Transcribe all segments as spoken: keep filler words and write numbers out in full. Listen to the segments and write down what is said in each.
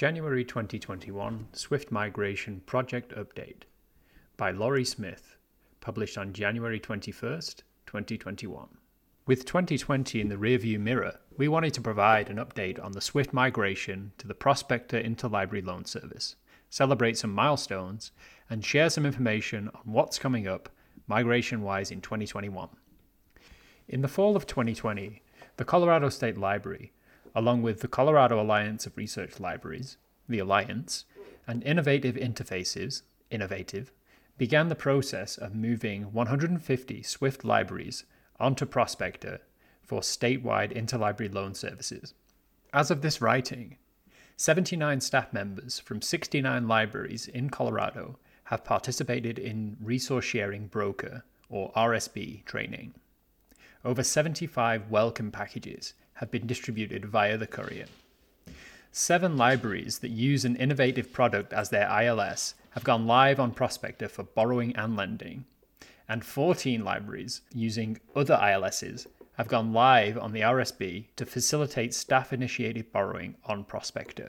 January twenty twenty-one Swift Migration Project Update by Laurie Smith, published on January twenty-first, twenty twenty-one. With twenty twenty in the rearview mirror, we wanted to provide an update on the Swift migration to the Prospector Interlibrary Loan Service, celebrate some milestones, and share some information on what's coming up migration-wise in twenty twenty-one. In the fall of twenty twenty, the Colorado State Library, along with the Colorado Alliance of Research Libraries, the Alliance, and Innovative Interfaces, Innovative, began the process of moving one hundred fifty Swift libraries onto Prospector for statewide interlibrary loan services. As of this writing, seventy-nine staff members from sixty-nine libraries in Colorado have participated in Resource Sharing Broker, or R S B, training. Over seventy-five welcome packages have been distributed via the courier. Seven libraries that use an innovative product as their I L S have gone live on Prospector for borrowing and lending, and fourteen libraries using other I L Ss have gone live on the R S B to facilitate staff-initiated borrowing on Prospector.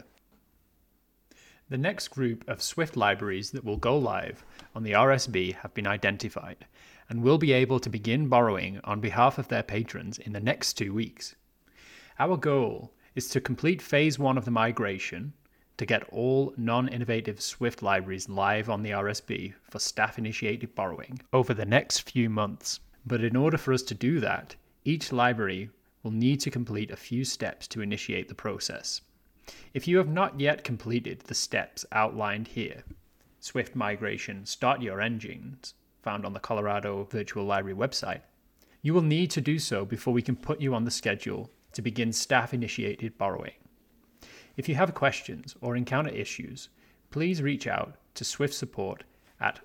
The next group of Swift libraries that will go live on the R S B have been identified and will be able to begin borrowing on behalf of their patrons in the next two weeks. Our goal is to complete phase one of the migration to get all non-innovative Swift libraries live on the R S B for staff-initiated borrowing over the next few months. But in order for us to do that, each library will need to complete a few steps to initiate the process. If you have not yet completed the steps outlined here, Swift Migration Start Your Engines, found on the Colorado Virtual Library website, you will need to do so before we can put you on the schedule to begin staff-initiated borrowing. If you have questions or encounter issues, please reach out to Swift Support at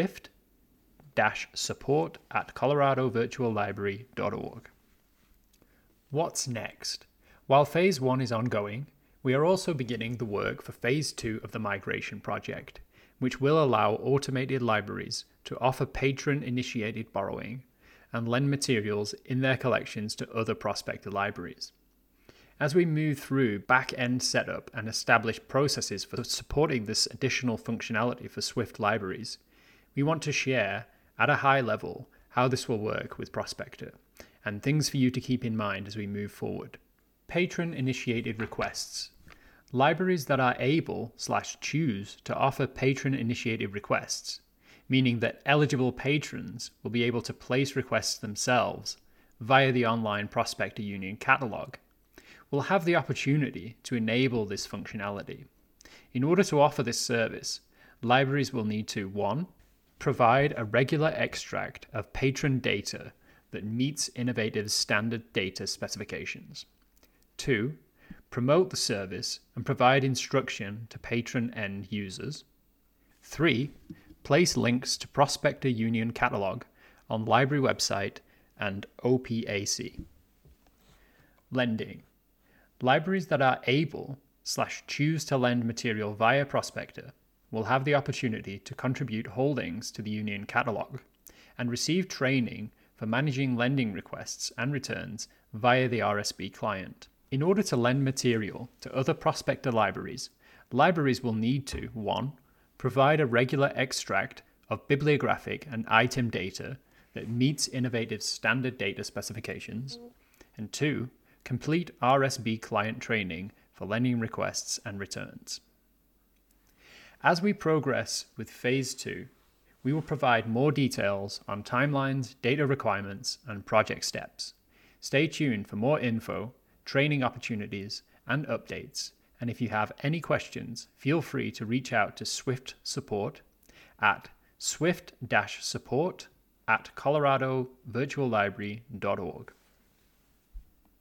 swift-support at colorado virtual library dot org. What's next? While Phase one is ongoing, we are also beginning the work for Phase two of the migration project, which will allow automated libraries to offer patron-initiated borrowing and lend materials in their collections to other Prospector libraries. As we move through back-end setup and establish processes for supporting this additional functionality for Swift libraries, we want to share at a high level how this will work with Prospector and things for you to keep in mind as we move forward. Patron-initiated requests. Libraries that are able slash choose to offer patron-initiated requests, meaning that eligible patrons will be able to place requests themselves via the online Prospector Union catalog, will have the opportunity to enable this functionality. In order to offer this service, libraries will need to one Provide a regular extract of patron data that meets Innovative's standard data specifications. two Promote the service and provide instruction to patron end users. three Place links to Prospector Union Catalog on library website and O P A C. Lending. Libraries that are able slash choose to lend material via Prospector will have the opportunity to contribute holdings to the Union Catalog and receive training for managing lending requests and returns via the R S B client. In order to lend material to other Prospector libraries, libraries will need to one Provide a regular extract of bibliographic and item data that meets Innovative's standard data specifications, and two Complete R S B client training for lending requests and returns. As we progress with Phase two, we will provide more details on timelines, data requirements, and project steps. Stay tuned for more info, training opportunities, and updates. And if you have any questions, feel free to reach out to Swift Support at swift-support at colorado virtual library dot org.